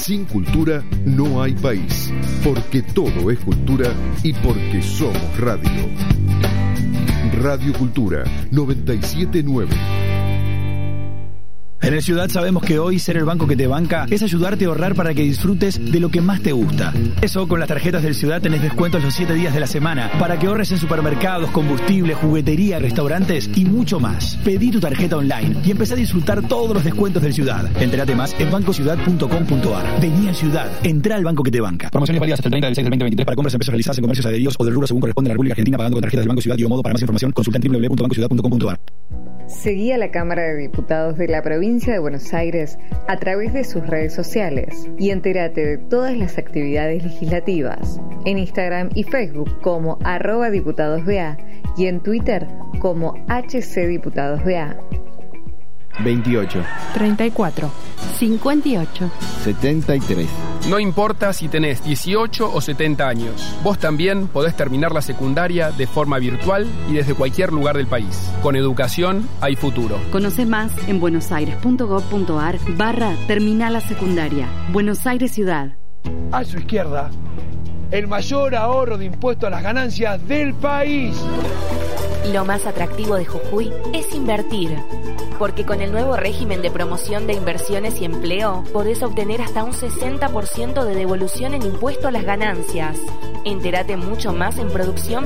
Sin cultura no hay país, porque todo es cultura y porque somos radio. Radio Cultura 97.9. En el Ciudad sabemos que hoy ser el banco que te banca es ayudarte a ahorrar para que disfrutes de lo que más te gusta. Eso, con las tarjetas del Ciudad tenés descuentos los 7 días de la semana para que ahorres en supermercados, combustible, juguetería, restaurantes y mucho más. Pedí tu tarjeta online y empecé a disfrutar todos los descuentos del Ciudad. Entérate más en bancociudad.com.ar. Vení al Ciudad. Entrá al banco que te banca. Promociones válidas hasta el 30 del 6 del 2023 para compras en pesos realizadas en comercios adheridos o del rubro según corresponde a la República Argentina, pagando con tarjetas del Banco Ciudad y o modo. Para más información consulta en www.bancociudad.com.ar. Seguí a la Cámara de Diputados de la Provincia de Buenos Aires a través de sus redes sociales y entérate de todas las actividades legislativas en Instagram y Facebook como @diputadosBA y en Twitter como HCDiputadosBA. 28, 34, 58, 73. No importa si tenés 18 o 70 años, vos también podés terminar la secundaria de forma virtual y desde cualquier lugar del país. Con educación hay futuro. Conoce más en buenosaires.gov.ar/terminal la secundaria. Buenos Aires Ciudad. A su izquierda, el mayor ahorro de impuesto a las ganancias del país. Lo más atractivo de Jujuy es invertir, porque con el nuevo régimen de promoción de inversiones y empleo podés obtener hasta un 60% de devolución en impuesto a las ganancias. Entérate mucho más en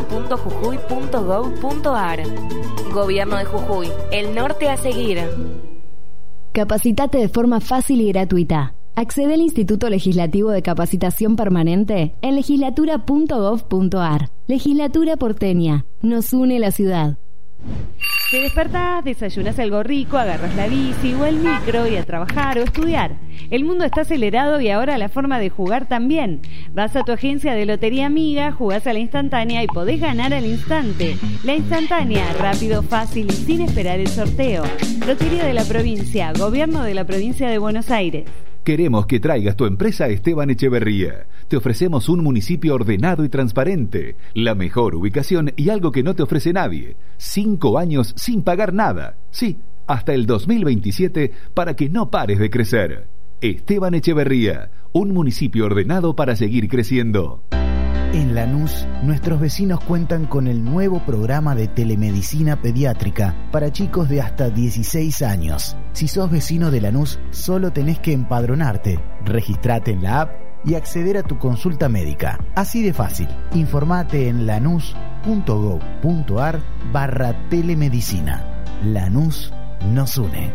producción.jujuy.gov.ar. Gobierno de Jujuy, el norte a seguir. Capacitate de forma fácil y gratuita. Accede al Instituto Legislativo de Capacitación Permanente en legislatura.gov.ar. Legislatura porteña. Nos une la ciudad. Te despertás, desayunas algo rico, agarras la bici o el micro y a trabajar o estudiar. El mundo está acelerado y ahora la forma de jugar también. Vas a tu agencia de Lotería Amiga, jugás a la instantánea y podés ganar al instante. La instantánea, rápido, fácil y sin esperar el sorteo. Lotería de la Provincia, Gobierno de la Provincia de Buenos Aires. Queremos que traigas tu empresa a Esteban Echeverría. Te ofrecemos un municipio ordenado y transparente, la mejor ubicación y algo que no te ofrece nadie. 5 años sin pagar nada. Sí, hasta el 2027 para que no pares de crecer. Esteban Echeverría, un municipio ordenado para seguir creciendo. En Lanús, nuestros vecinos cuentan con el nuevo programa de telemedicina pediátrica para chicos de hasta 16 años. Si sos vecino de Lanús, solo tenés que empadronarte, registrate en la app y acceder a tu consulta médica. Así de fácil. Informate en lanús.gov.ar/telemedicina. Lanús nos une.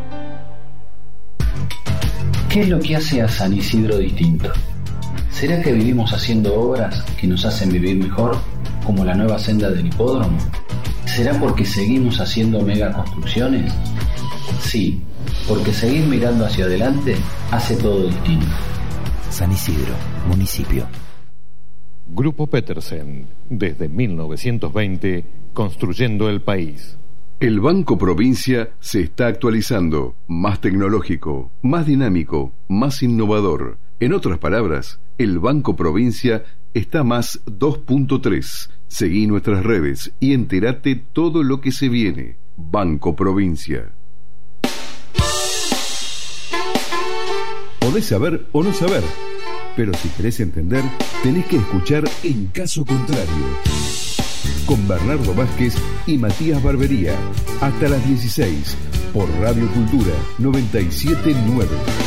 ¿Qué es lo que hace a San Isidro distinto? ¿Será que vivimos haciendo obras que nos hacen vivir mejor, como la nueva senda del hipódromo? ¿Será porque seguimos haciendo megaconstrucciones? Sí, porque seguir mirando hacia adelante hace todo distinto. San Isidro, municipio. Grupo Petersen, desde 1920, construyendo el país. El Banco Provincia se está actualizando, más tecnológico, más dinámico, más innovador. En otras palabras, el Banco Provincia está más 2.3. Seguí nuestras redes y entérate todo lo que se viene. Banco Provincia. Podés saber o no saber, pero si querés entender, tenés que escuchar En Caso Contrario, con Bernardo Vázquez y Matías Barbería, hasta las 16, por Radio Cultura 97.9.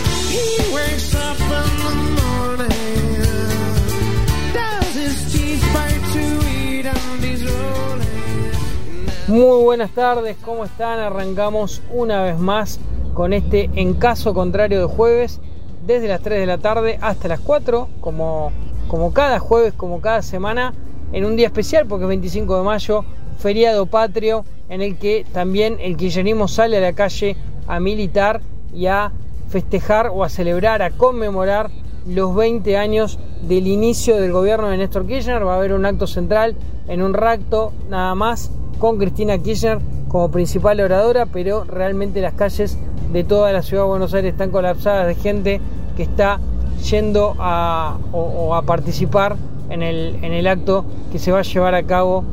Muy buenas tardes, ¿cómo están? Arrancamos una vez más con este En Caso Contrario de jueves, desde las 3 de la tarde hasta las 4, como cada jueves, como cada semana, en un día especial porque es 25 de mayo, feriado patrio, en el que también el kirchnerismo sale a la calle a militar y a festejar o a celebrar, a conmemorar los 20 años del inicio del gobierno de Néstor Kirchner. Va a haber un acto central en un rato nada más, con Cristina Kirchner como principal oradora, pero realmente las calles de toda la ciudad de Buenos Aires están colapsadas de gente que está yendo a participar en el acto que se va a llevar a cabo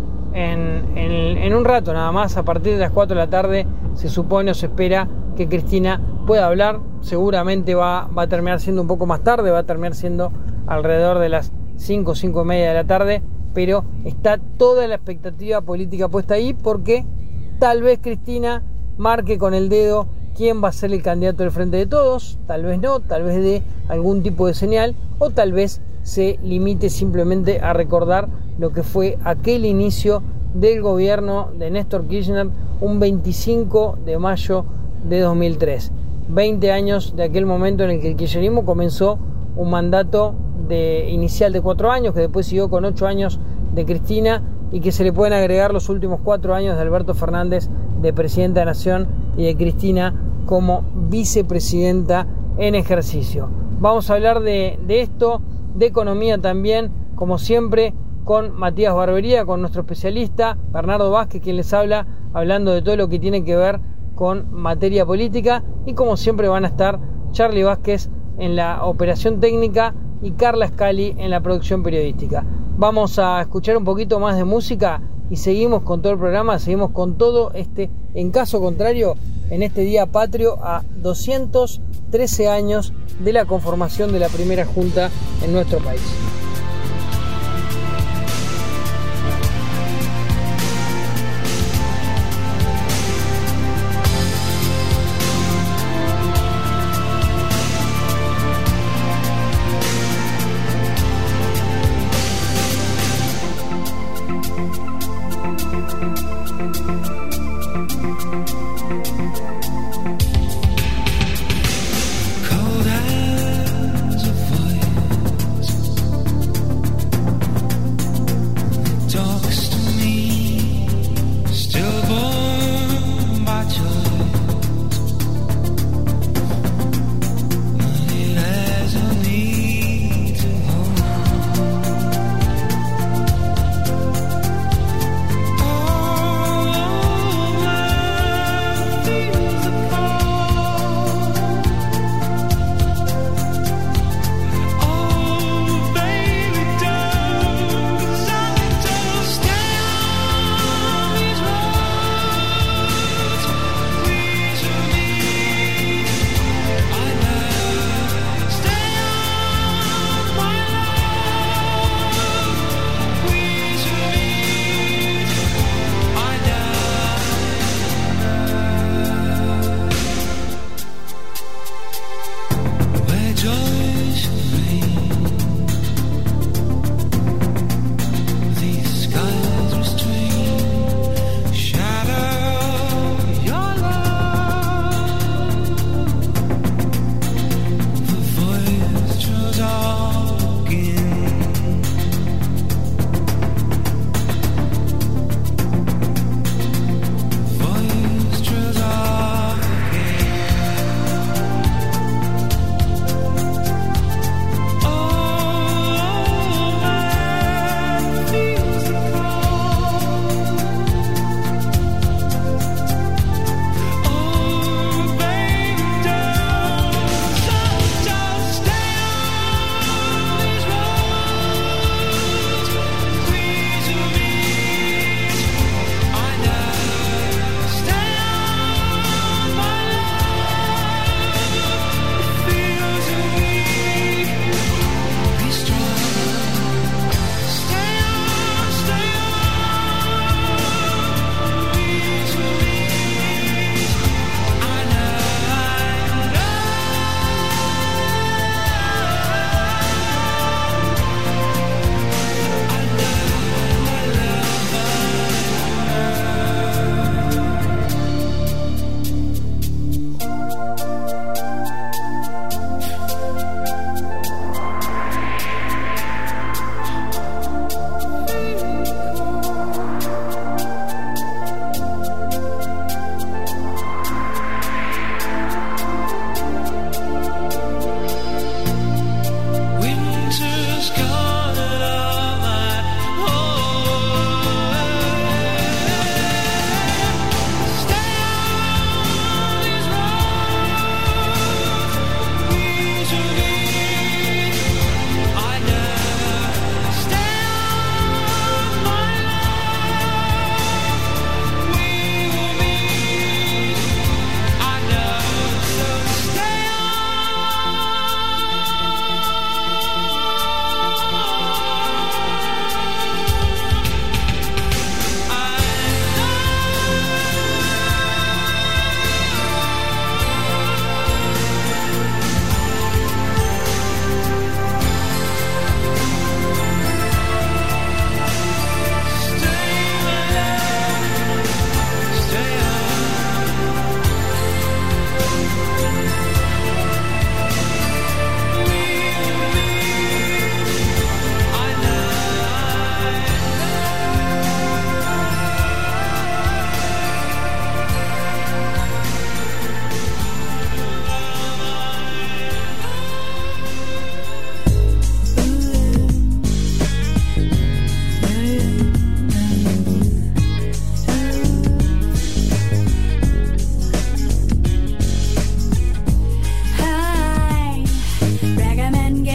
en un rato nada más. A partir de las 4 de la tarde se supone o se espera que Cristina pueda hablar. Seguramente va a terminar siendo un poco más tarde, va a terminar siendo alrededor de las 5 y media de la tarde, pero está toda la expectativa política puesta ahí, porque tal vez Cristina marque con el dedo quién va a ser el candidato del Frente de Todos, tal vez no, tal vez dé algún tipo de señal, o tal vez se limite simplemente a recordar lo que fue aquel inicio del gobierno de Néstor Kirchner un 25 de mayo de 2003. 20 años de aquel momento en el que el kirchnerismo comenzó un mandato inicial de 4 años, que después siguió con 8 años de Cristina, y que se le pueden agregar los últimos 4 años de Alberto Fernández de presidenta de Nación y de Cristina como vicepresidenta en ejercicio. Vamos a hablar de esto, de economía también, como siempre, con Matías Barbería, con nuestro especialista Bernardo Vázquez, quien les habla, hablando de todo lo que tiene que ver con materia política, y como siempre van a estar Charlie Vázquez en la operación técnica y Carla Scali en la producción periodística. Vamos a escuchar un poquito más de música y seguimos con todo el programa, seguimos con todo este En Caso Contrario en este día patrio a 213 años de la conformación de la primera junta en nuestro país. Cold as a voice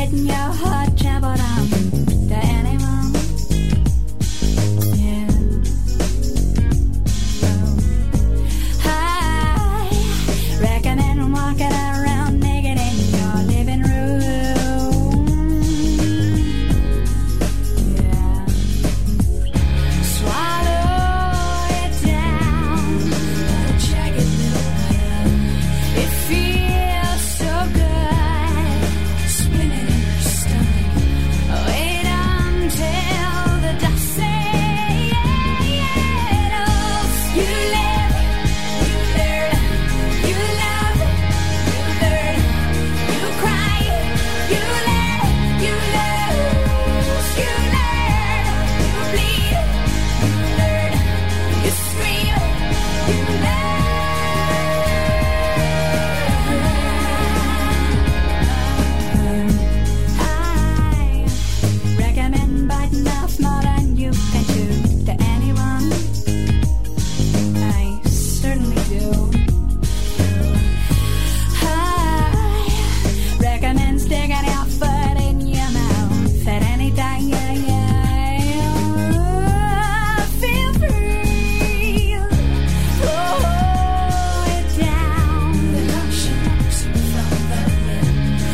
letting your heart travel down to anyone. Yeah. I recommend walking around naked in your living room. Yeah. Swallow it down, a jagged little pill. It feels so good, spinning in your stomach. Wait until the dust settles. You live, you learn, you love, you learn, you cry, you let, you lose, you learn, you bleed, you learn, you scream, you learn. I recommend biting off more than you can chew to anyone. I certainly do. I recommend sticking your foot in your mouth at any time. Feel free. Throw it down. The lotion knocks you from the lip.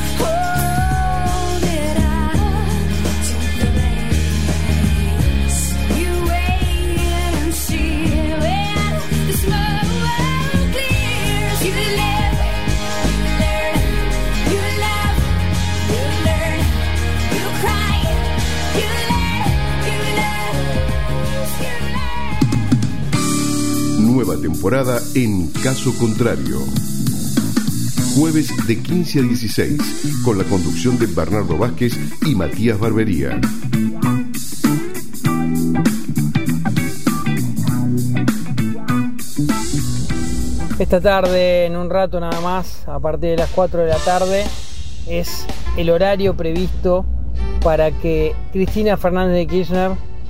Hold it up to the base. You wait and see when the smoke clears. You live, you learn, you love, you learn, you cry, you let, you lose, you learn. Nueva temporada en Caso Contrario. Jueves de 15 a 16, con la conducción de Bernardo Vázquez y Matías Barbería. Esta tarde, en un rato nada más, a partir de las 4 de la tarde, es el horario previsto para que Cristina Fernández de Kirchner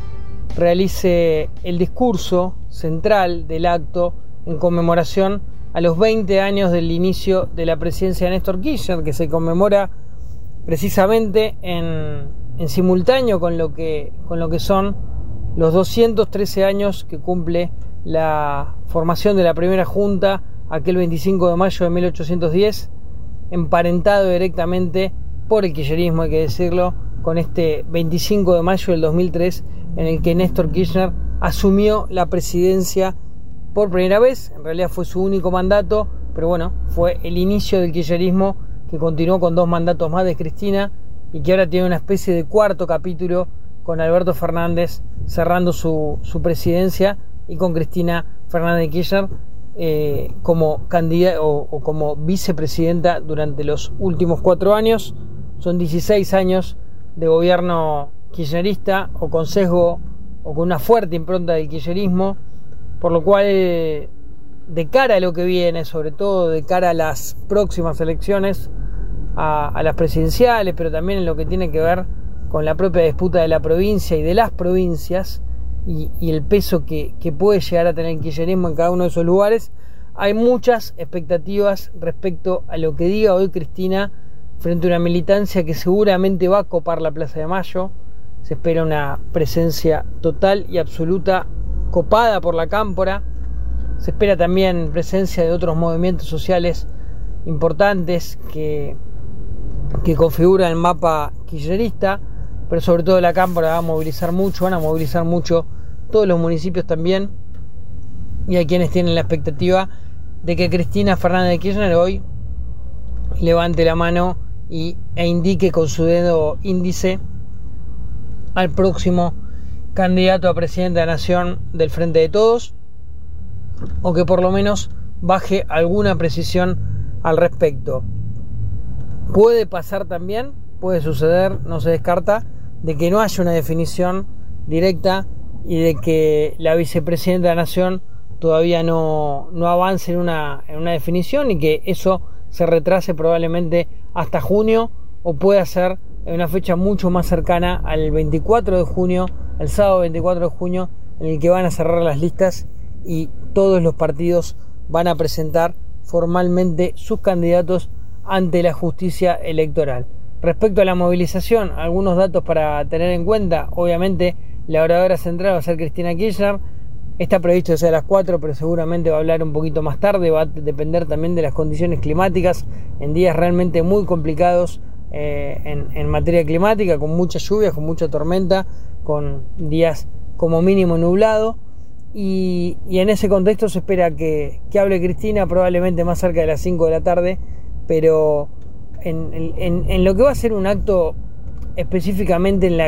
realice el discurso central del acto en conmemoración a los 20 años del inicio de la presidencia de Néstor Kirchner, que se conmemora precisamente en simultáneo con lo que son los 213 años que cumple la formación de la primera junta, aquel 25 de mayo de 1810, emparentado directamente por el kirchnerismo, hay que decirlo, con este 25 de mayo del 2003 en el que Néstor Kirchner asumió la presidencia por primera vez. En realidad fue su único mandato, pero bueno, fue el inicio del kirchnerismo, que continuó con 2 mandatos más de Cristina y que ahora tiene una especie de cuarto capítulo con Alberto Fernández cerrando su presidencia y con Cristina Fernández de Kirchner como candidata o como vicepresidenta durante los últimos 4 años. Son 16 años de gobierno kirchnerista o con sesgo o con una fuerte impronta del kirchnerismo, por lo cual de cara a lo que viene, sobre todo de cara a las próximas elecciones, a las presidenciales, pero también en lo que tiene que ver con la propia disputa de la provincia y de las provincias y el peso que puede llegar a tener el kirchnerismo en cada uno de esos lugares, hay muchas expectativas respecto a lo que diga hoy Cristina frente a una militancia que seguramente va a copar la Plaza de Mayo. Se espera una presencia total y absoluta copada por la Cámpora. Se espera también presencia de otros movimientos sociales importantes que configuran el mapa kirchnerista, pero sobre todo la Cámpora va a movilizar mucho, van a movilizar mucho todos los municipios también, y hay quienes tienen la expectativa de que Cristina Fernández de Kirchner hoy levante la mano e indique con su dedo índice al próximo candidato a presidente de la Nación del Frente de Todos, o que por lo menos baje alguna precisión al respecto. Puede pasar también, puede suceder, no se descarta, de que no haya una definición directa y de que la vicepresidenta de la Nación todavía no avance en una definición y que eso se retrase probablemente hasta junio, o puede ser en una fecha mucho más cercana al 24 de junio, el sábado 24 de junio, en el que van a cerrar las listas y todos los partidos van a presentar formalmente sus candidatos ante la justicia electoral. Respecto a la movilización, algunos datos para tener en cuenta. Obviamente la oradora central va a ser Cristina Kirchner. Está previsto que sea a las 4, pero seguramente va a hablar un poquito más tarde. Va a depender también de las condiciones climáticas, en días realmente muy complicados en materia climática, con muchas lluvias, con mucha tormenta, con días como mínimo nublado. Y en ese contexto se espera que hable Cristina, probablemente más cerca de las 5 de la tarde, pero en lo que va a ser un acto específicamente en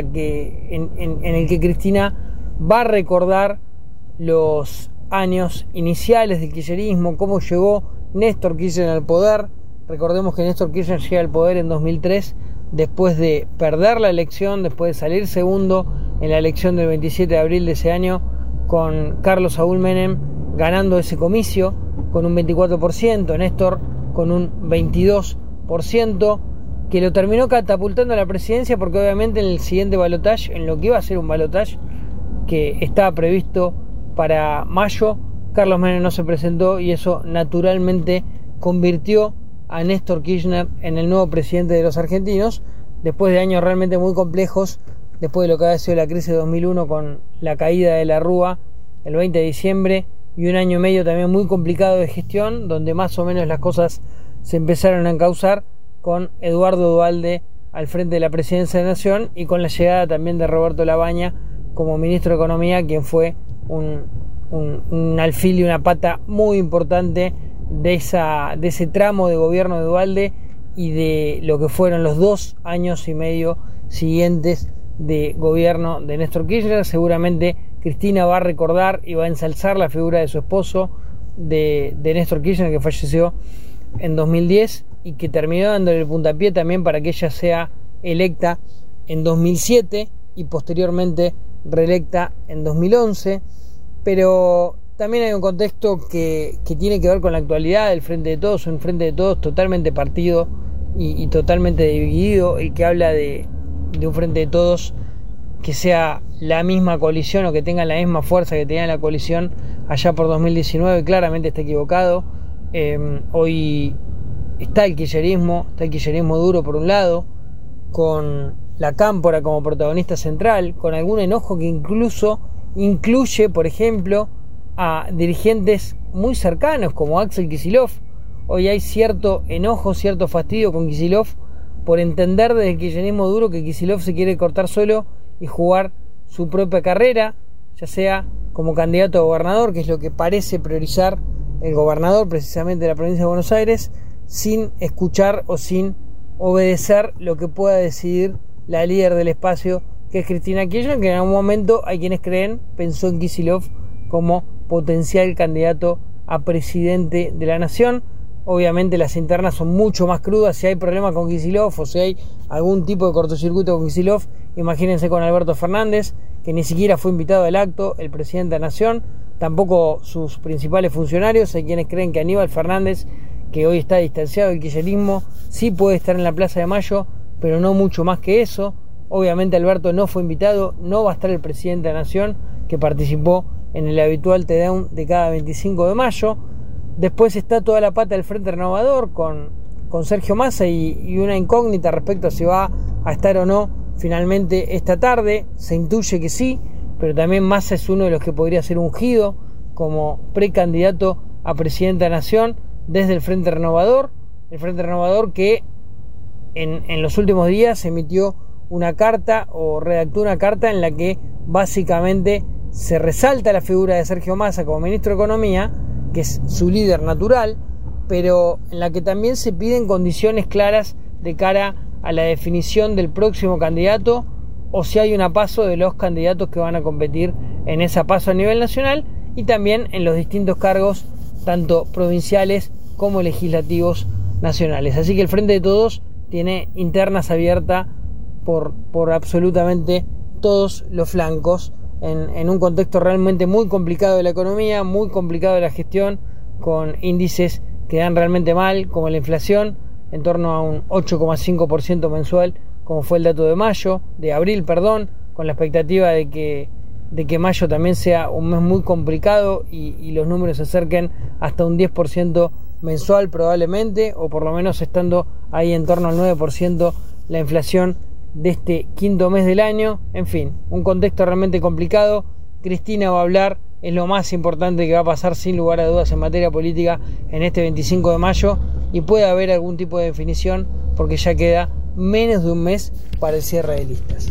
el que Cristina va a recordar los años iniciales del kirchnerismo, cómo llegó Néstor Kirchner al poder. Recordemos que Néstor Kirchner llega al poder en 2003 después de perder la elección, después de salir segundo en la elección del 27 de abril de ese año, con Carlos Saúl Menem ganando ese comicio con un 24%, Néstor con un 22%, que lo terminó catapultando a la presidencia, porque obviamente en el siguiente balotaje, en lo que iba a ser un balotaje que estaba previsto para mayo, Carlos Menem no se presentó y eso naturalmente convirtió a Néstor Kirchner en el nuevo presidente de los argentinos, después de años realmente muy complejos, después de lo que había sido la crisis de 2001 con la caída de la Rúa el 20 de diciembre y un año y medio también muy complicado de gestión, donde más o menos las cosas se empezaron a encauzar con Eduardo Duhalde al frente de la presidencia de la Nación y con la llegada también de Roberto Labaña como ministro de Economía, quien fue un alfil y una pata muy importante de ese tramo de gobierno de Duhalde y de lo que fueron los 2 años y medio siguientes de gobierno de Néstor Kirchner. Seguramente Cristina va a recordar y va a ensalzar la figura de su esposo, de Néstor Kirchner, que falleció en 2010 y que terminó dándole el puntapié también para que ella sea electa en 2007 y posteriormente reelecta en 2011. Pero también hay un contexto que tiene que ver con la actualidad del Frente de Todos, un Frente de Todos totalmente partido y totalmente dividido, el que habla de un Frente de Todos que sea la misma coalición o que tenga la misma fuerza que tenía la coalición allá por 2019, claramente está equivocado. Hoy está el kirchnerismo duro por un lado, con la Cámpora como protagonista central, con algún enojo que incluso incluye, por ejemplo, a dirigentes muy cercanos como Axel Kicillof. Hoy hay cierto enojo, cierto fastidio con Kicillof por entender desde el kirchnerismo duro que Kicillof se quiere cortar solo y jugar su propia carrera, ya sea como candidato a gobernador, que es lo que parece priorizar el gobernador precisamente de la provincia de Buenos Aires, sin escuchar o sin obedecer lo que pueda decidir la líder del espacio, que es Cristina Kirchner, que en algún momento hay quienes creen pensó en Kicillof como potencial candidato a presidente de la nación. Obviamente las internas son mucho más crudas. Si hay problemas con Kicillof o si hay algún tipo de cortocircuito con Kicillof, imagínense con Alberto Fernández, que ni siquiera fue invitado al acto, el presidente de la nación, tampoco sus principales funcionarios. Hay quienes creen que Aníbal Fernández, que hoy está distanciado del kirchnerismo, sí puede estar en la Plaza de Mayo, pero no mucho más que eso. Obviamente Alberto no fue invitado, no va a estar el presidente de la nación, que participó en el habitual TDAUM de cada 25 de mayo. Después está toda la pata del Frente Renovador con Sergio Massa y una incógnita respecto a si va a estar o no finalmente esta tarde. Se intuye que sí, pero también Massa es uno de los que podría ser ungido como precandidato a presidente de la nación desde el Frente Renovador. El Frente Renovador que en los últimos días emitió una carta o redactó una carta en la que básicamente se resalta la figura de Sergio Massa como ministro de Economía, que es su líder natural, pero en la que también se piden condiciones claras de cara a la definición del próximo candidato o si hay una paso de los candidatos que van a competir en esa paso a nivel nacional y también en los distintos cargos tanto provinciales como legislativos nacionales. Así que el Frente de Todos tiene internas abiertas por absolutamente todos los flancos en un contexto realmente muy complicado de la economía, muy complicado de la gestión, con índices que dan realmente mal, como la inflación, en torno a un 8,5% mensual, como fue el dato de abril, con la expectativa de que mayo también sea un mes muy complicado y los números se acerquen hasta un 10% mensual probablemente, o por lo menos estando ahí en torno al 9% la inflación de este quinto mes del año. En fin, un contexto realmente complicado. Cristina va a hablar, es lo más importante que va a pasar sin lugar a dudas en materia política en este 25 de mayo y puede haber algún tipo de definición porque ya queda menos de un mes para el cierre de listas.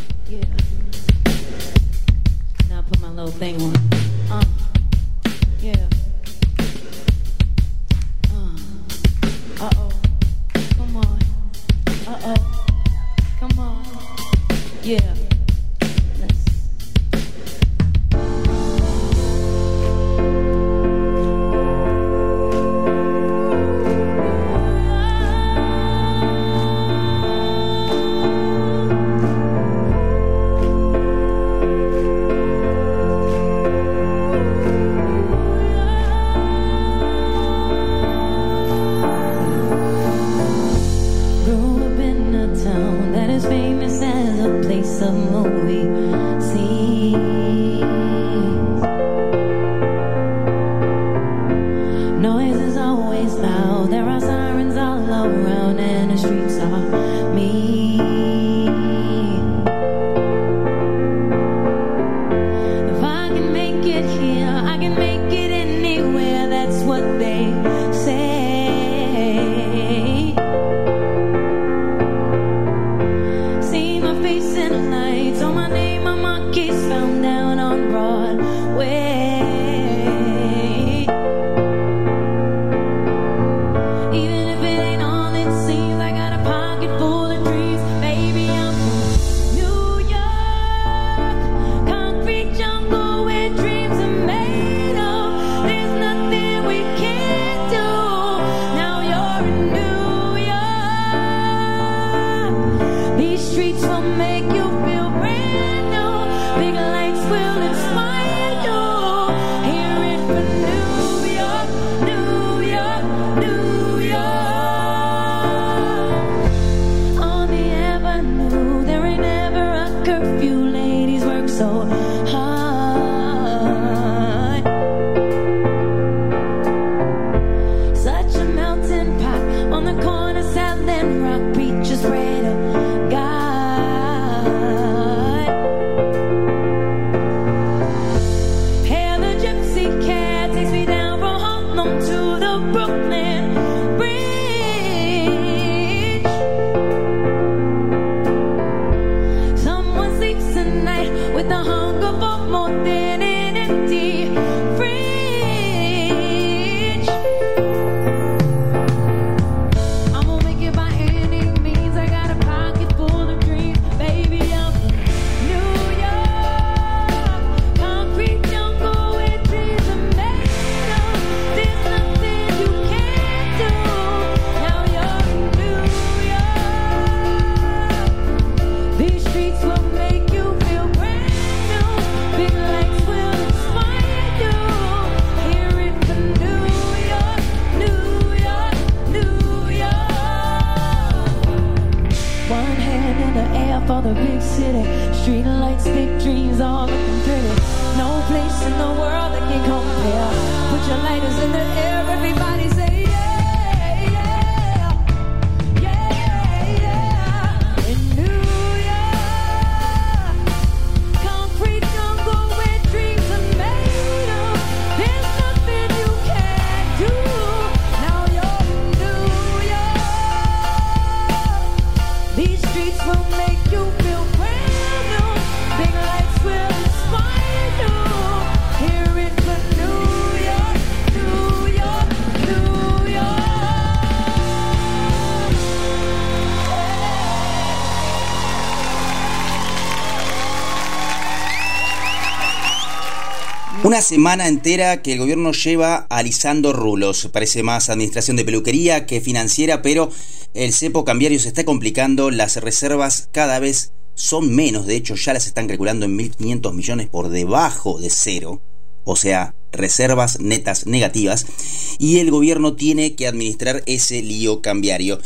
Una semana entera que el gobierno lleva alisando rulos. Parece más administración de peluquería que financiera, pero el cepo cambiario se está complicando. Las reservas cada vez son menos. De hecho, ya las están calculando en 1.500 millones por debajo de cero. O sea, reservas netas negativas. Y el gobierno tiene que administrar ese lío cambiario.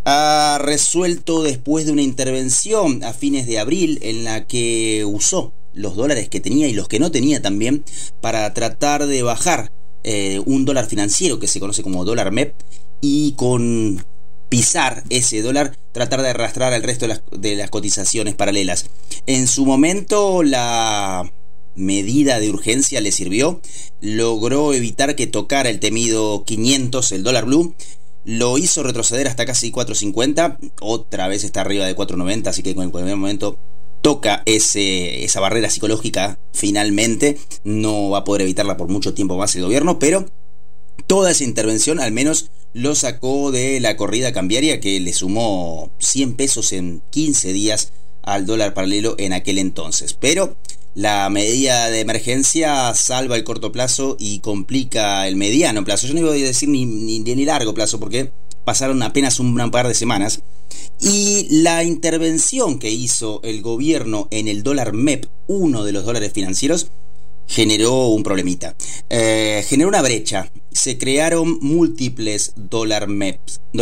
Ha resuelto después de una intervención a fines de abril en la que usó los dólares que tenía y los que no tenía también para tratar de bajar un dólar financiero que se conoce como dólar MEP, y con pisar ese dólar, tratar de arrastrar al resto de las cotizaciones paralelas. En su momento la medida de urgencia le sirvió, logró evitar que tocara el temido 500, el dólar blue, lo hizo retroceder hasta casi 4.50, otra vez está arriba de 4.90, así que en cualquier momento toca esa barrera psicológica finalmente. No va a poder evitarla por mucho tiempo más el gobierno, pero toda esa intervención al menos lo sacó de la corrida cambiaria que le sumó 100 pesos en 15 días al dólar paralelo en aquel entonces. Pero la medida de emergencia salva el corto plazo y complica el mediano plazo. Yo no iba a decir ni largo plazo porque pasaron apenas un par de semanas. Y la intervención que hizo el gobierno en el dólar MEP, uno de los dólares financieros, generó un problemita. Generó una brecha. Se crearon múltiples dólares MEP.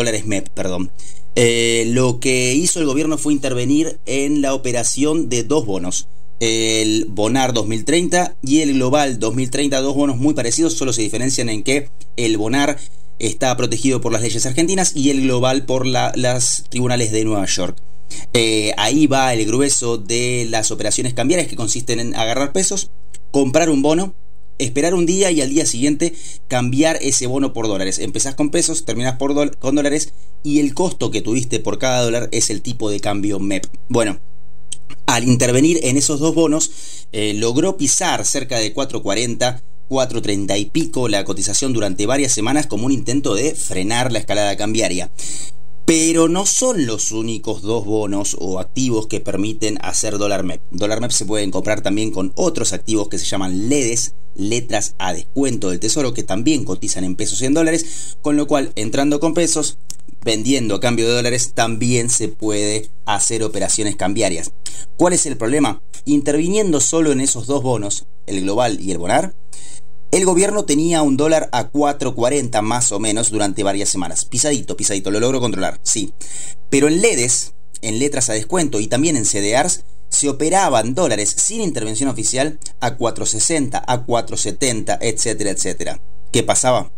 Lo que hizo el gobierno fue intervenir en la operación de dos bonos. El Bonar 2030 y el Global 2030, dos bonos muy parecidos, solo se diferencian en que el Bonar está protegido por las leyes argentinas y el Global por las tribunales de Nueva York. Ahí va el grueso de las operaciones cambiarias, que consisten en agarrar pesos, comprar un bono, esperar un día y al día siguiente cambiar ese bono por dólares. Empezás con pesos, terminás con dólares y el costo que tuviste por cada dólar es el tipo de cambio MEP. Bueno, al intervenir en esos dos bonos, logró pisar cerca de 4.40, 4.30 y pico la cotización durante varias semanas como un intento de frenar la escalada cambiaria. Pero no son los únicos dos bonos o activos que permiten hacer dólar MEP. Dólar MEP se pueden comprar también con otros activos que se llaman LEDs, letras a descuento del tesoro, que también cotizan en pesos y en dólares, con lo cual entrando con pesos, vendiendo a cambio de dólares, también se puede hacer operaciones cambiarias. ¿Cuál es el problema? Interviniendo solo en esos dos bonos, el Global y el Bonar, el gobierno tenía un dólar a 4.40 más o menos durante varias semanas. Pisadito, lo logró controlar, sí. Pero en LEDs, en letras a descuento y también en CDRs, se operaban dólares sin intervención oficial a 4.60, a 4.70, etcétera, etcétera. ¿Qué pasaba?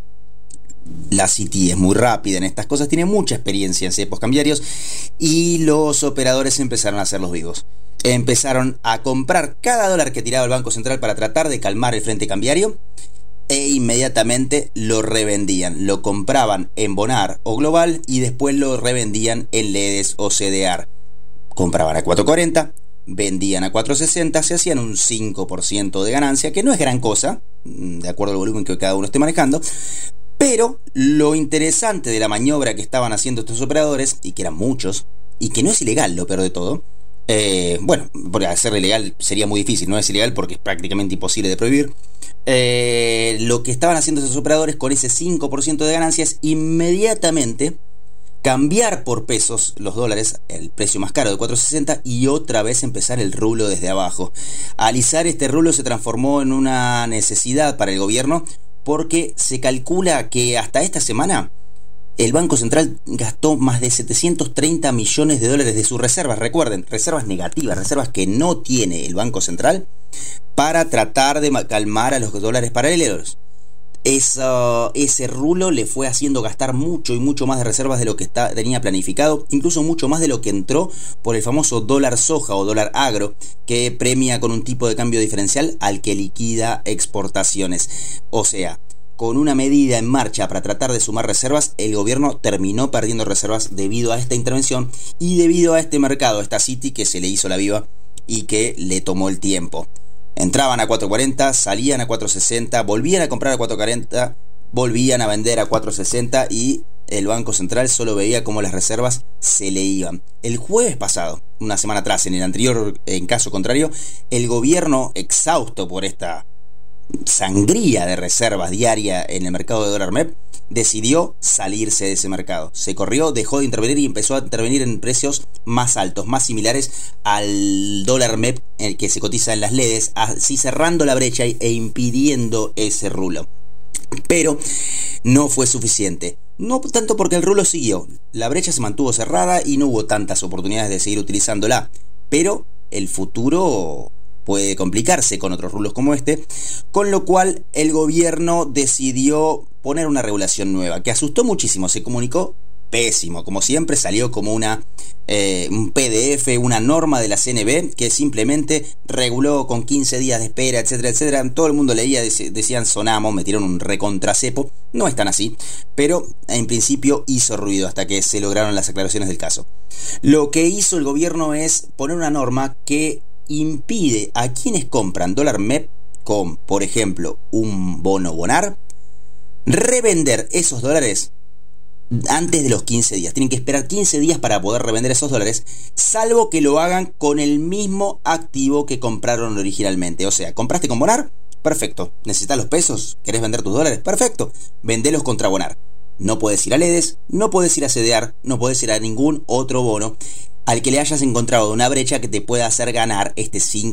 La Citi es muy rápida en estas cosas, tiene mucha experiencia en cepos cambiarios y los operadores empezaron a hacer los vivos. Empezaron a comprar cada dólar que tiraba el Banco Central para tratar de calmar el frente cambiario e inmediatamente lo revendían. Lo compraban en Bonar o Global y después lo revendían en LEDs o CDR. Compraban a 4.40, vendían a 4.60, se hacían un 5% de ganancia, que no es gran cosa, de acuerdo al volumen que cada uno esté manejando. Pero lo interesante de la maniobra que estaban haciendo estos operadores, y que eran muchos, y que no es ilegal, lo peor de todo, bueno, porque hacerlo ilegal sería muy difícil, no es ilegal porque es prácticamente imposible de prohibir. Lo que estaban haciendo esos operadores con ese 5% de ganancias, inmediatamente cambiar por pesos los dólares, el precio más caro de 4.60, y otra vez empezar el rulo desde abajo. Alisar este rulo se transformó en una necesidad para el gobierno, porque se calcula que hasta esta semana el Banco Central gastó más de 730 millones de dólares de sus reservas. Recuerden, reservas negativas, reservas que no tiene el Banco Central, para tratar de calmar a los dólares paralelos. Ese rulo le fue haciendo gastar mucho y mucho más de reservas de lo que tenía planificado, incluso mucho más de lo que entró por el famoso dólar soja o dólar agro, que premia con un tipo de cambio diferencial al que liquida exportaciones. O sea, con una medida en marcha para tratar de sumar reservas, el gobierno terminó perdiendo reservas debido a esta intervención y debido a este mercado, a esta Citi que se le hizo la viva y que le tomó el tiempo. Entraban a 4.40, salían a 4.60, volvían a comprar a 4.40, volvían a vender a 4.60 y el Banco Central solo veía cómo las reservas se le iban. El jueves pasado, una semana atrás, en el anterior, en caso contrario, el gobierno, exhausto por esta sangría de reservas diaria en el mercado de dólar MEP, decidió salirse de ese mercado. Se corrió, dejó de intervenir y empezó a intervenir en precios más altos, más similares al dólar MEP, el que se cotiza en las LEDs, así cerrando la brecha e impidiendo ese rulo. Pero no fue suficiente. No tanto porque el rulo siguió, la brecha se mantuvo cerrada y no hubo tantas oportunidades de seguir utilizándola, pero el futuro puede complicarse con otros rulos como este, con lo cual el gobierno decidió poner una regulación nueva que asustó muchísimo. Se comunicó pésimo. Como siempre, salió como un PDF, una norma de la CNB que simplemente reguló con 15 días de espera, etcétera, etcétera. Todo el mundo leía, decían sonamos, metieron un recontracepo. No es tan así, pero en principio hizo ruido hasta que se lograron las aclaraciones del caso. Lo que hizo el gobierno es poner una norma que impide a quienes compran dólar MEP con, por ejemplo, un bono Bonar, revender esos dólares antes de los 15 días. Tienen que esperar 15 días para poder revender esos dólares, salvo que lo hagan con el mismo activo que compraron originalmente. O sea, compraste con Bonar, perfecto. ¿Necesitas los pesos? ¿Querés vender tus dólares? Perfecto. Vendelos contra Bonar. No puedes ir a LEDES, no puedes ir a CDR, no puedes ir a ningún otro bono al que le hayas encontrado una brecha que te pueda hacer ganar este 5%,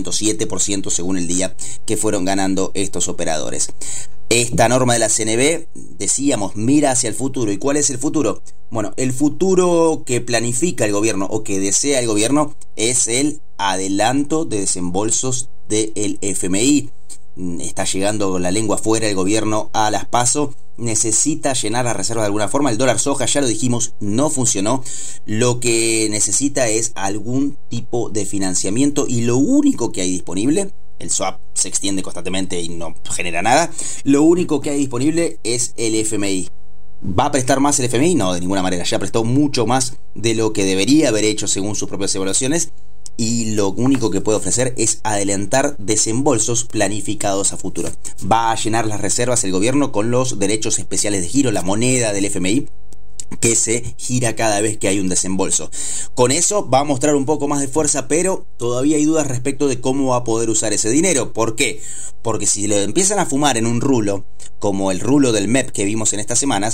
7% según el día que fueron ganando estos operadores. Esta norma de la CNB, decíamos, mira hacia el futuro. ¿Y cuál es el futuro? Bueno, el futuro que planifica el gobierno o que desea el gobierno es el adelanto de desembolsos del FMI. Está llegando la lengua afuera el gobierno a las PASO. Necesita llenar las reservas de alguna forma. El dólar soja, ya lo dijimos, no funcionó. Lo que necesita es algún tipo de financiamiento y lo único que hay disponible, el swap se extiende constantemente y no genera nada, lo único que hay disponible es el FMI. ¿Va a prestar más el FMI? No, de ninguna manera. Ya prestó mucho más de lo que debería haber hecho según sus propias evaluaciones. Y lo único que puede ofrecer es adelantar desembolsos planificados a futuro. Va a llenar las reservas el gobierno con los derechos especiales de giro, la moneda del FMI, que se gira cada vez que hay un desembolso. Con eso va a mostrar un poco más de fuerza, pero todavía hay dudas respecto de cómo va a poder usar ese dinero. ¿Por qué? Porque si lo empiezan a fumar en un rulo, como el rulo del MEP que vimos en estas semanas,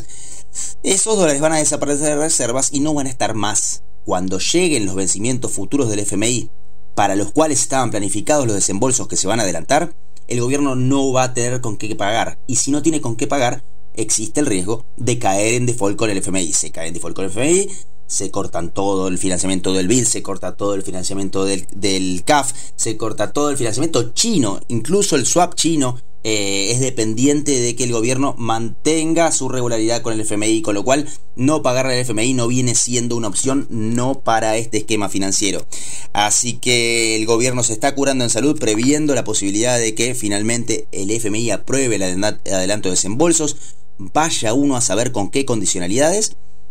esos dólares van a desaparecer de reservas y no van a estar más. Cuando lleguen los vencimientos futuros del FMI, para los cuales estaban planificados los desembolsos que se van a adelantar, el gobierno no va a tener con qué pagar. Y si no tiene con qué pagar, existe el riesgo de caer en default con el FMI. Se cae en default con el FMI, se cortan todo el financiamiento del BID, se corta todo el financiamiento del CAF, se corta todo el financiamiento chino, incluso el swap chino es dependiente de que el gobierno mantenga su regularidad con el FMI, con lo cual no pagarle al FMI no viene siendo una opción no para este esquema financiero. Así que el gobierno se está curando en salud, previendo la posibilidad de que finalmente el FMI apruebe el adelanto de desembolsos, vaya uno a saber con qué condicionalidades,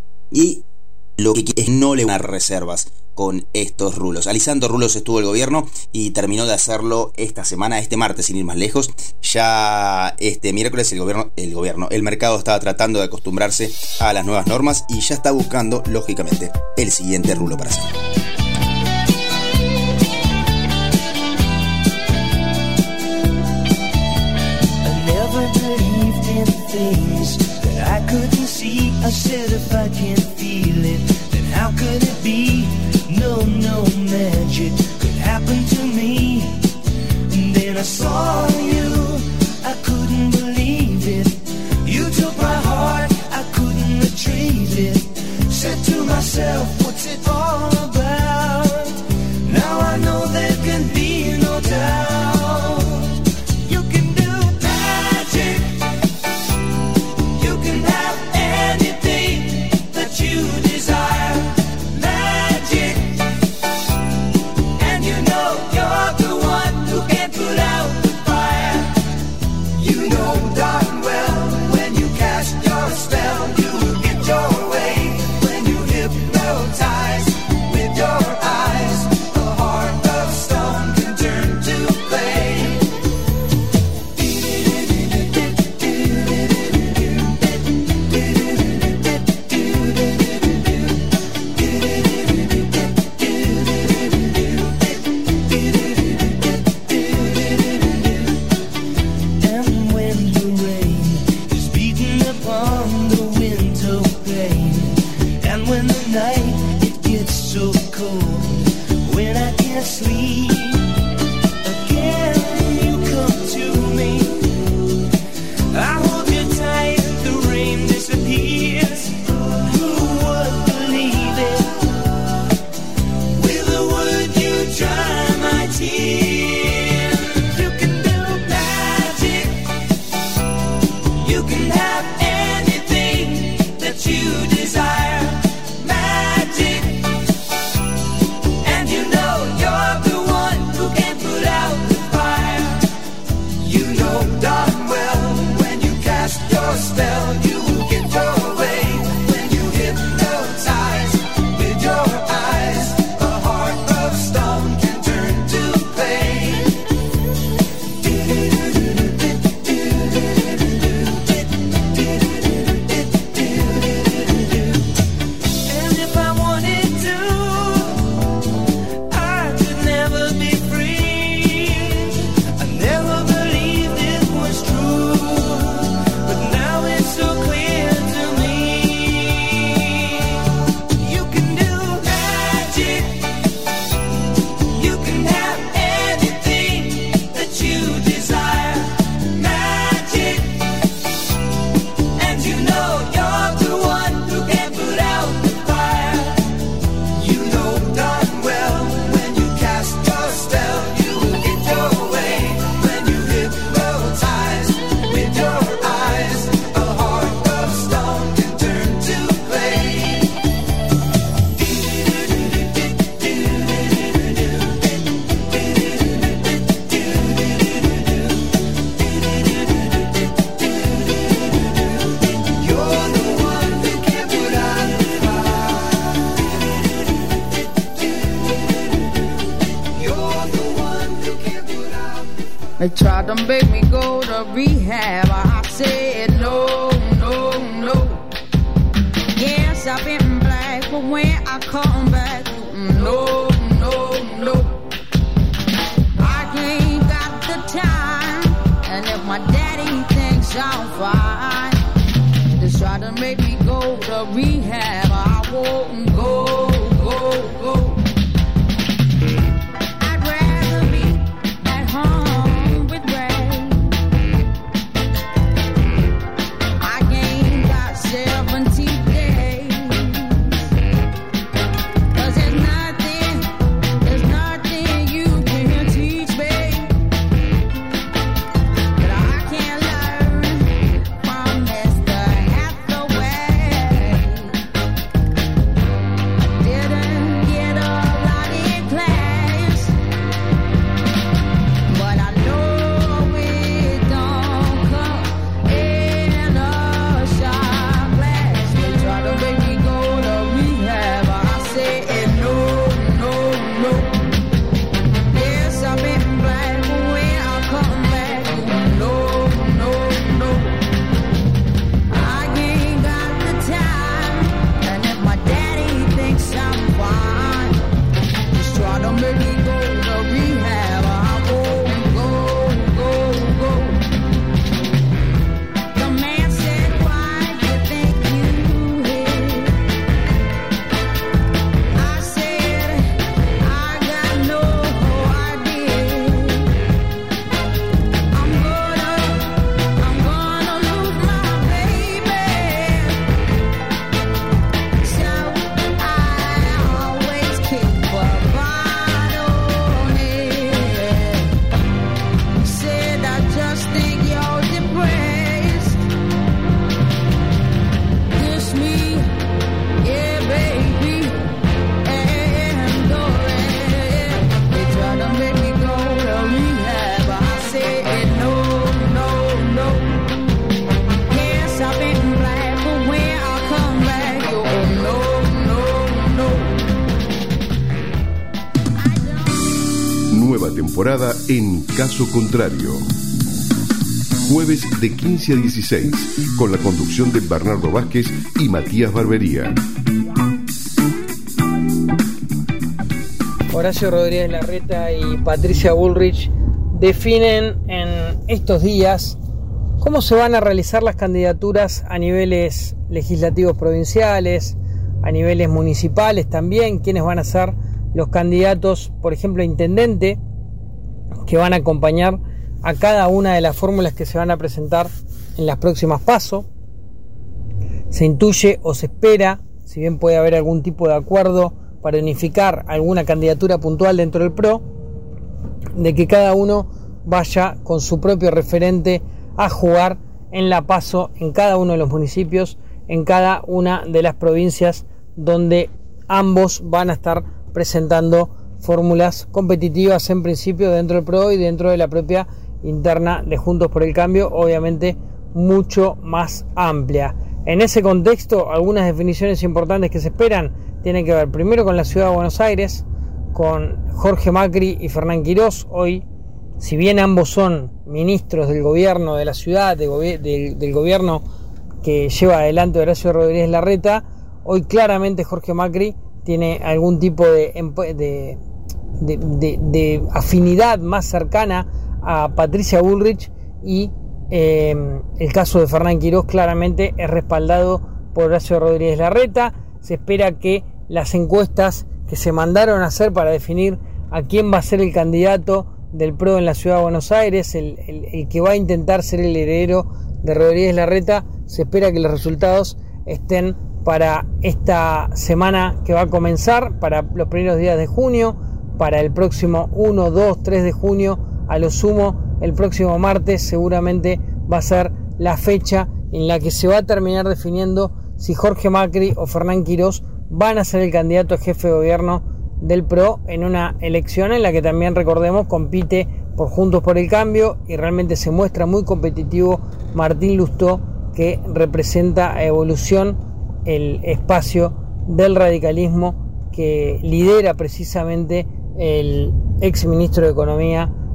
y lo que quiere es no le dar reservas con estos rulos. Alisando rulos estuvo el gobierno y terminó de hacerlo esta semana, este martes, sin ir más lejos. Ya este miércoles el mercado estaba tratando de acostumbrarse a las nuevas normas y ya está buscando, lógicamente, el siguiente rulo para hacer. How could it be? No magic could happen to me. And then I saw you, I couldn't believe it. You took my heart, I couldn't retrieve it. Said to myself, what's it all about? Now I know there can be no doubt. You can do magic. You can have anything that you desire. You can have anything that you desire. They tried to make me go to rehab. I said no, no, no. Yes, I've been black, but when I come back, no, no, no. I ain't got the time, and if my daddy thinks I'm fine, they try to make me go to rehab. I won't go, go, go. I'd rather be at home with Ray. I ain't got 70 days, 'cause there's nothing you can teach me that I can't learn from Mr. Hathaway. Didn't get a lot in class, but I know it don't come in a shot glass. They try to make me go to rehab. I said no, no, no. Yes, I've been black, but when I come back, no, no, no. I ain't got the time, and if my daddy thinks I'm fine, just try to make me go to rehab. I won't go, go, go. The man said, why you think you hit? I said, I got no idea. I'm gonna lose my baby. So I always keep a bottle near. Said I just think you're depressed. Kiss me, yeah, baby, and go ahead. They try to make me go to rehab. I said no, no, no. Yes, I've been black, but when I come back, oh no, no, no. Nueva temporada en Caso Contrario. Jueves de 15 a 16, con la conducción de Bernardo Vázquez y Matías Barbería. Horacio Rodríguez Larreta y Patricia Bullrich definen en estos días cómo se van a realizar las candidaturas a niveles legislativos provinciales, a niveles municipales también, quiénes van a ser los candidatos, por ejemplo, a intendente, que van a acompañar a cada una de las fórmulas que se van a presentar en las próximas PASO. Se intuye o se espera, si bien puede haber algún tipo de acuerdo para unificar alguna candidatura puntual dentro del PRO, de que cada uno vaya con su propio referente a jugar en la PASO en cada uno de los municipios, en cada una de las provincias donde ambos van a estar presentando fórmulas competitivas en principio dentro del PRO y dentro de la propia interna de Juntos por el Cambio, obviamente mucho más amplia. En ese contexto, algunas definiciones importantes que se esperan tienen que ver primero con la Ciudad de Buenos Aires, con Jorge Macri y Fernán Quirós. Hoy, si bien ambos son ministros del gobierno de la ciudad, del gobierno que lleva adelante Horacio Rodríguez Larreta, hoy claramente Jorge Macri tiene algún tipo de afinidad más cercana a Patricia Bullrich, y el caso de Fernán Quirós claramente es respaldado por Horacio Rodríguez Larreta. Se espera que las encuestas que se mandaron a hacer para definir a quién va a ser el candidato del PRO en la Ciudad de Buenos Aires, el que va a intentar ser el heredero de Rodríguez Larreta, se espera que los resultados estén para esta semana que va a comenzar, para los primeros días de junio, para el próximo 1, 2, 3 de junio, a lo sumo el próximo martes seguramente va a ser la fecha en la que se va a terminar definiendo si Jorge Macri o Fernán Quirós van a ser el candidato a jefe de gobierno del PRO en una elección en la que también, recordemos, compite por Juntos por el Cambio y realmente se muestra muy competitivo Martín Lustó, que representa a Evolución, el espacio del radicalismo que lidera precisamente el ex ministro de Economía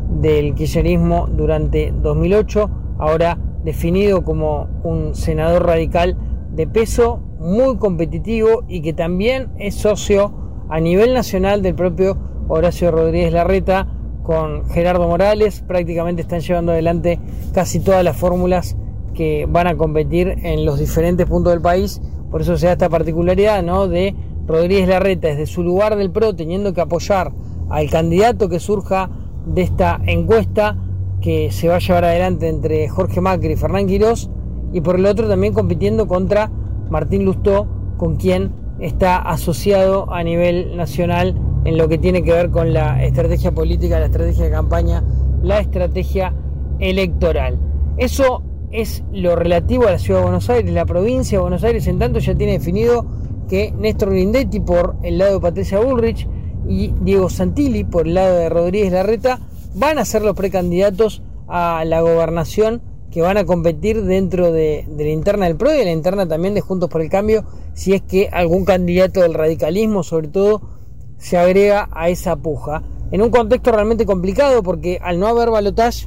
del kirchnerismo durante 2008, ahora definido como un senador radical de peso, muy competitivo y que también es socio a nivel nacional del propio Horacio Rodríguez Larreta. Con Gerardo Morales prácticamente están llevando adelante casi todas las fórmulas que van a competir en los diferentes puntos del país. Por eso se da esta particularidad, ¿no?, de Rodríguez Larreta desde su lugar del PRO teniendo que apoyar al candidato que surja de esta encuesta que se va a llevar adelante entre Jorge Macri y Fernán Quirós, y por el otro también compitiendo contra Martín Lustó, con quien está asociado a nivel nacional en lo que tiene que ver con la estrategia política, la estrategia de campaña, la estrategia electoral. Eso es lo relativo a la Ciudad de Buenos Aires. La provincia de Buenos Aires, en tanto, ya tiene definido que Néstor Grindetti por el lado de Patricia Bullrich y Diego Santilli por el lado de Rodríguez Larreta van a ser los precandidatos a la gobernación que van a competir dentro de la interna del PRO y de la interna también de Juntos por el Cambio, si es que algún candidato del radicalismo, sobre todo, se agrega a esa puja. En un contexto realmente complicado, porque al no haber balotaje,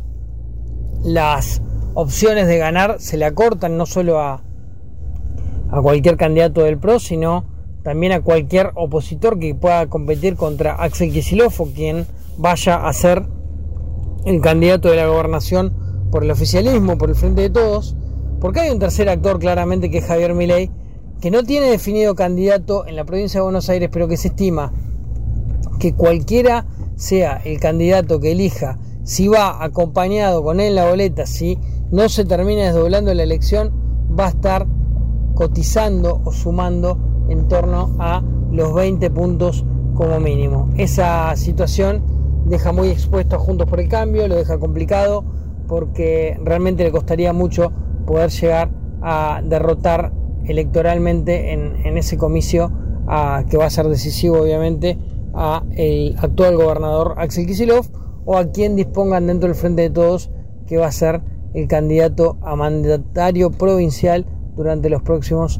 las opciones de ganar se le acortan no solo a cualquier candidato del PRO, sino también a cualquier opositor que pueda competir contra Axel Kicillof o quien vaya a ser el candidato de la gobernación por el oficialismo, por el Frente de Todos, porque hay un tercer actor claramente que es Javier Milei, que no tiene definido candidato en la provincia de Buenos Aires, pero que se estima que cualquiera sea el candidato que elija, si va acompañado con él en la boleta, si no se termina desdoblando la elección, va a estar cotizando o sumando en torno a los 20 puntos como mínimo. Esa situación deja muy expuesto a Juntos por el Cambio, lo deja complicado, porque realmente le costaría mucho poder llegar a derrotar electoralmente en ese comicio, que va a ser decisivo obviamente, a el actual gobernador Axel Kicillof o a quien dispongan dentro del Frente de Todos, que va a ser el candidato a mandatario provincial durante los próximos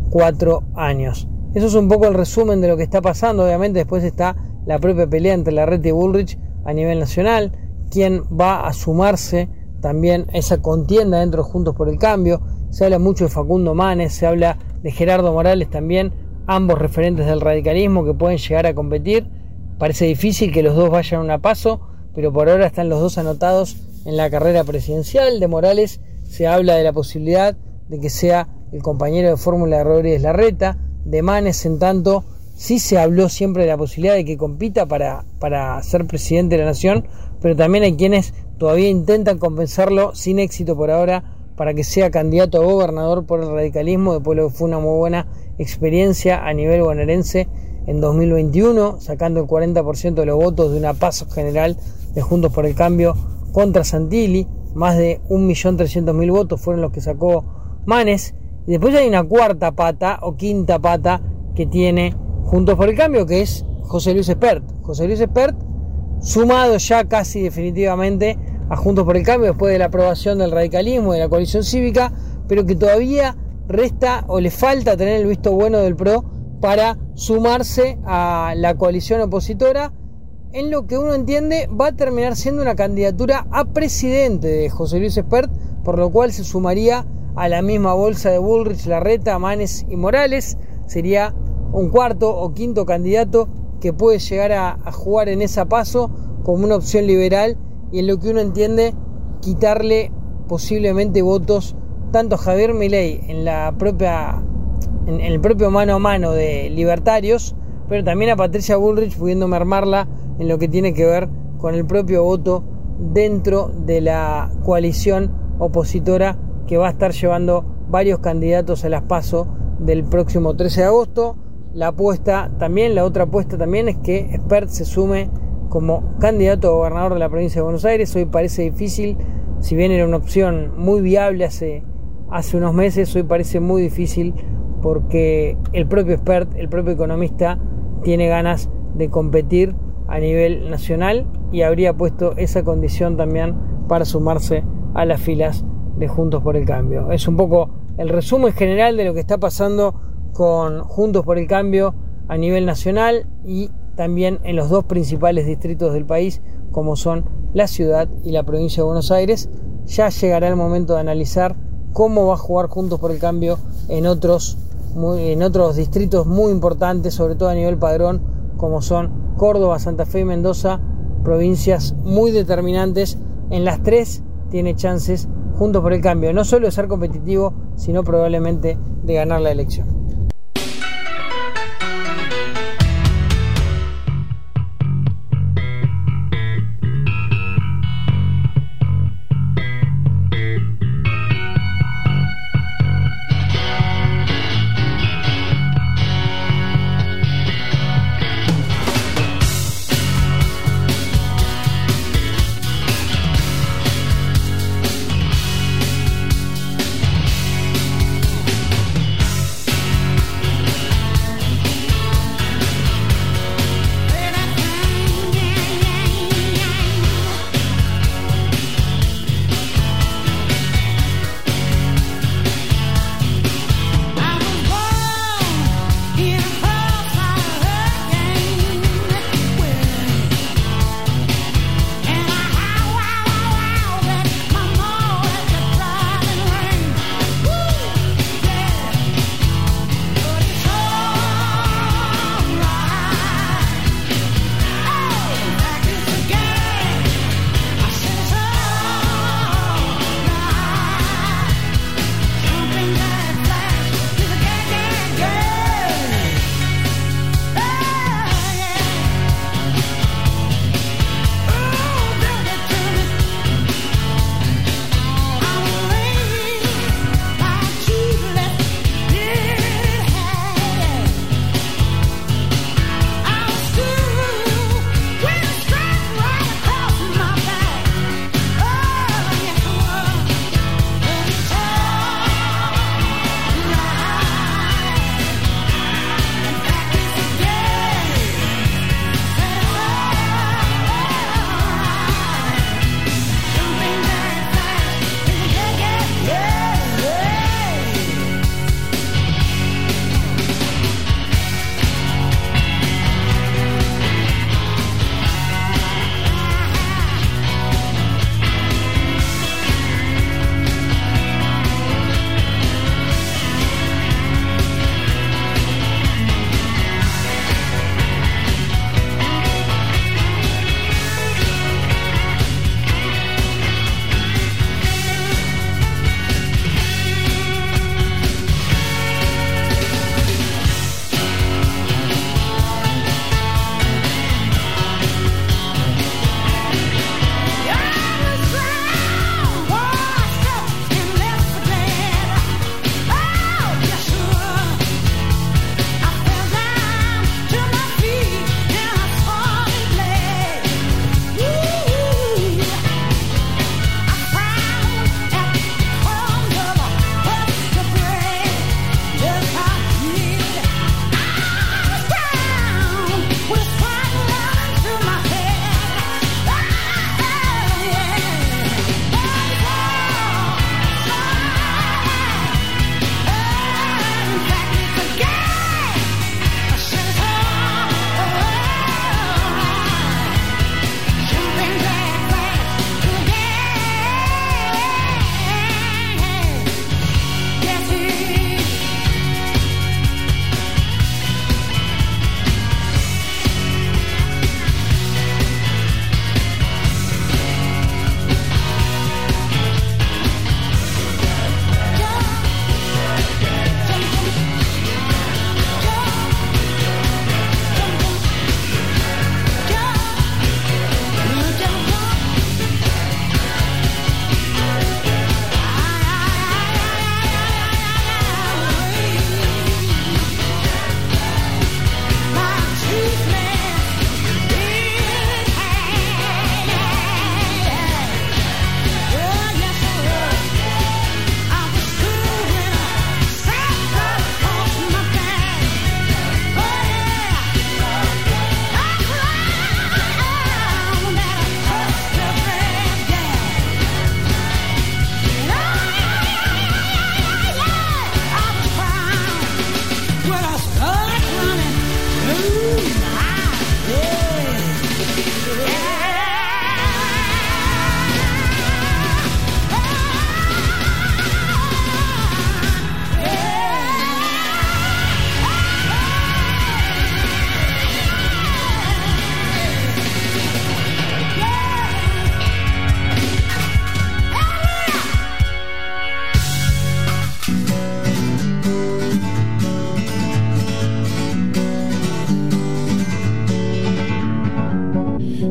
4 años. Eso es un poco el resumen de lo que está pasando. Obviamente después está la propia pelea entre Larreta y Bullrich a nivel nacional, quien va a sumarse también a esa contienda dentro de Juntos por el Cambio. Se habla mucho de Facundo Manes, se habla de Gerardo Morales también, ambos referentes del radicalismo que pueden llegar a competir. Parece difícil que los dos vayan a paso, pero por ahora están los dos anotados en la carrera presidencial. De Morales se habla de la posibilidad de que sea el compañero de fórmula de Rodríguez Larreta. De Manes, en tanto, sí se habló siempre de la posibilidad de que compita para ser presidente de la nación, pero también hay quienes todavía intentan convencerlo, sin éxito por ahora, para que sea candidato a gobernador por el radicalismo, después de lo que fue una muy buena experiencia a nivel bonaerense en 2021, sacando el 40% de los votos de una paso general de Juntos por el Cambio contra Santilli. Más de 1.300.000 votos fueron los que sacó Manes. Y después hay una cuarta pata o quinta pata que tiene Juntos por el Cambio, que es José Luis Espert. José Luis Espert, sumado ya casi definitivamente a Juntos por el Cambio después de la aprobación del radicalismo y de la coalición cívica, pero que todavía resta o le falta tener el visto bueno del PRO para sumarse a la coalición opositora, en lo que uno entiende va a terminar siendo una candidatura a presidente de José Luis Espert, por lo cual se sumaría a la misma bolsa de Bullrich, Larreta, Manes y Morales. Sería un cuarto o quinto candidato que puede llegar a jugar en esa paso como una opción liberal, y en lo que uno entiende quitarle posiblemente votos tanto a Javier Milei en el propio mano a mano de libertarios, pero también a Patricia Bullrich, pudiendo mermarla en lo que tiene que ver con el propio voto dentro de la coalición opositora que va a estar llevando varios candidatos a las PASO del próximo 13 de agosto. La otra apuesta también es que Espert se sume como candidato a gobernador de la provincia de Buenos Aires. Hoy parece difícil, si bien era una opción muy viable hace unos meses, hoy parece muy difícil porque el propio Espert, el propio economista, tiene ganas de competir a nivel nacional y habría puesto esa condición también para sumarse a las filas de Juntos por el Cambio. Es un poco el resumen general de lo que está pasando con Juntos por el Cambio a nivel nacional y también en los dos principales distritos del país, como son la ciudad y la provincia de Buenos Aires. Ya llegará el momento de analizar cómo va a jugar Juntos por el Cambio en otros distritos muy importantes, sobre todo a nivel padrón, como son Córdoba, Santa Fe y Mendoza, provincias muy determinantes. En las tres tiene chances Juntos por el Cambio, no solo de ser competitivo, sino probablemente de ganar la elección.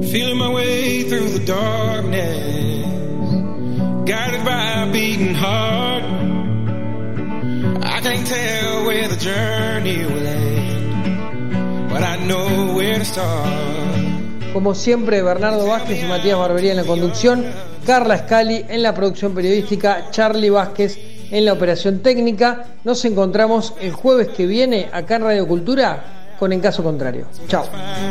feeling my way through the darkness, guided by a beating heart. I can't tell where the journey will end, but I know where to start. Como siempre, Bernardo Vázquez y Matías Barbería en la conducción, Carla Scali en la producción periodística, Charlie Vázquez en la operación técnica. Nos encontramos el jueves que viene acá en Radio Cultura con En Caso Contrario. Chao.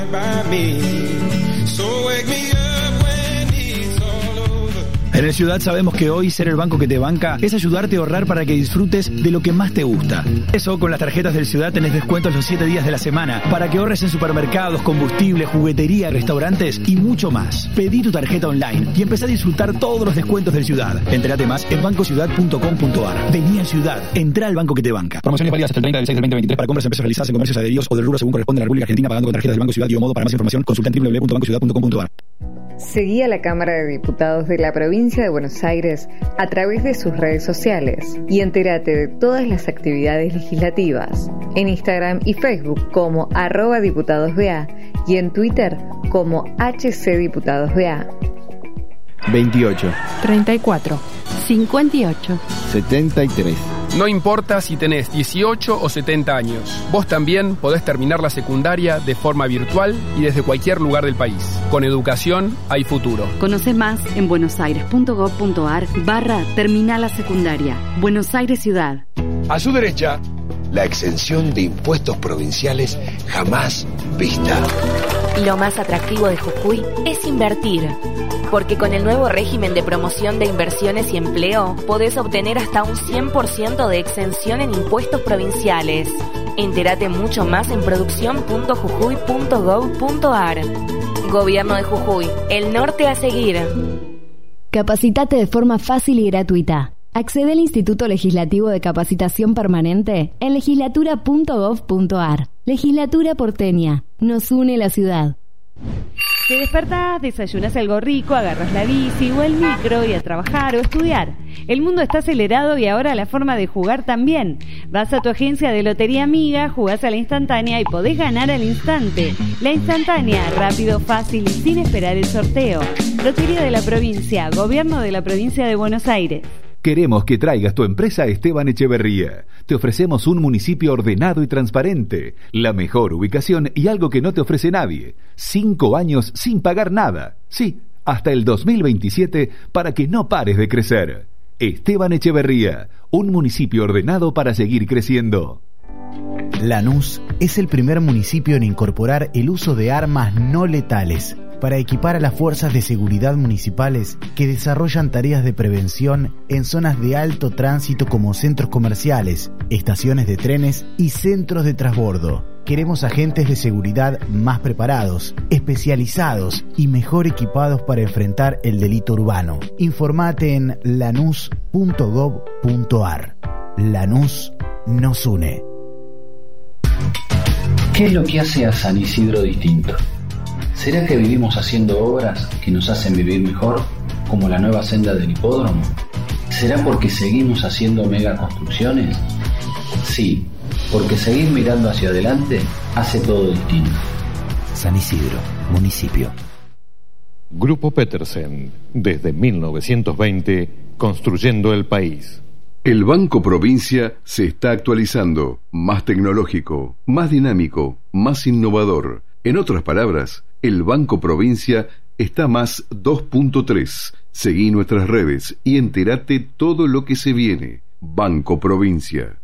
En el Ciudad sabemos que hoy ser el banco que te banca es ayudarte a ahorrar para que disfrutes de lo que más te gusta. Eso, con las tarjetas del Ciudad tenés descuentos los 7 días de la semana para que ahorres en supermercados, combustible, juguetería, restaurantes y mucho más. Pedí tu tarjeta online y empezá a disfrutar todos los descuentos del Ciudad. Entérate más en bancociudad.com.ar. Vení al Ciudad, entrá al banco que te banca. Promociones válidas hasta el 30 del 6 del 2023 para compras en pesos realizadas en comercios adheridos o del rubro según corresponde a la República Argentina, pagando con tarjetas del Banco Ciudad y o modo. Para más información, consulta en www.bancociudad.com.ar. Seguí a la Cámara de Diputados de la Provincia de Buenos Aires a través de sus redes sociales y entérate de todas las actividades legislativas en Instagram y Facebook como @diputadosBA y en Twitter como HCDiputadosBA. 28, 34, 58, 73. No importa si tenés 18 o 70 años, vos también podés terminar la secundaria de forma virtual y desde cualquier lugar del país. Con educación hay futuro. Conoce más en buenosaires.gov.ar/terminal la secundaria. Buenos Aires Ciudad. A su derecha, la exención de impuestos provinciales jamás vista. Lo más atractivo de Jujuy es invertir. Porque con el nuevo régimen de promoción de inversiones y empleo, podés obtener hasta un 100% de exención en impuestos provinciales. Entérate mucho más en producción.jujuy.gov.ar. Gobierno de Jujuy, el norte a seguir. Capacitate de forma fácil y gratuita. Accede al Instituto Legislativo de Capacitación Permanente en legislatura.gov.ar. Legislatura porteña. Nos une la ciudad. Te despertás, desayunás algo rico, agarras la bici o el micro y a trabajar o estudiar. El mundo está acelerado y ahora la forma de jugar también. Vas a tu agencia de Lotería Amiga, jugás a la instantánea y podés ganar al instante. La instantánea, rápido, fácil y sin esperar el sorteo. Lotería de la Provincia, Gobierno de la Provincia de Buenos Aires. Queremos que traigas tu empresa a Esteban Echeverría. Te ofrecemos un municipio ordenado y transparente, la mejor ubicación y algo que no te ofrece nadie. 5 años sin pagar nada. Sí, hasta el 2027 para que no pares de crecer. Esteban Echeverría, un municipio ordenado para seguir creciendo. Lanús es el primer municipio en incorporar el uso de armas no letales para equipar a las fuerzas de seguridad municipales que desarrollan tareas de prevención en zonas de alto tránsito como centros comerciales, estaciones de trenes y centros de transbordo. Queremos agentes de seguridad más preparados, especializados y mejor equipados para enfrentar el delito urbano. Informate en lanús.gov.ar. Lanús nos une. ¿Qué es lo que hace a San Isidro distinto? ¿Será que vivimos haciendo obras que nos hacen vivir mejor, como la nueva senda del hipódromo? ¿Será porque seguimos haciendo megaconstrucciones? Sí, porque seguir mirando hacia adelante hace todo distinto. San Isidro, municipio. Grupo Petersen, desde 1920, construyendo el país. El Banco Provincia se está actualizando, más tecnológico, más dinámico, más innovador. En otras palabras, el Banco Provincia está más 2.3. Seguí nuestras redes y entérate todo lo que se viene. Banco Provincia.